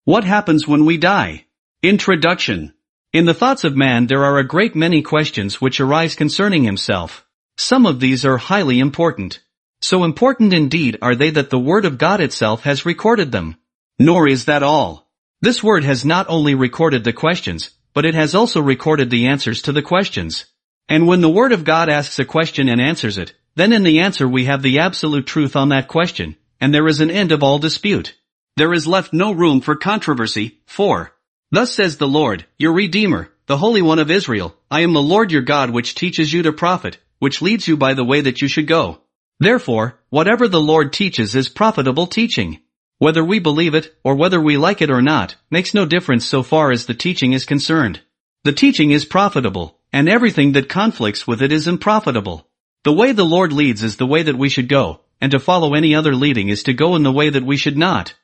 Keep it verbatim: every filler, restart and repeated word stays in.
What happens when we die? Introduction. In the thoughts of man there are a great many questions which arise concerning himself. Some of these are highly important. So important indeed are they that the Word of God itself has recorded them. Nor is that all. This Word has not only recorded the questions, but it has also recorded the answers to the questions. And when the Word of God asks a question and answers it, then in the answer we have the absolute truth on that question, and there is an end of all dispute. There is left no room for controversy. For, thus says the Lord, your Redeemer, the Holy One of Israel, I am the Lord your God which teaches you to profit, which leads you by the way that you should go. Therefore, whatever the Lord teaches is profitable teaching. Whether we believe it, or whether we like it or not, makes no difference so far as the teaching is concerned. The teaching is profitable, and everything that conflicts with it is unprofitable. The way the Lord leads is the way that we should go, and to follow any other leading is to go in the way that we should not.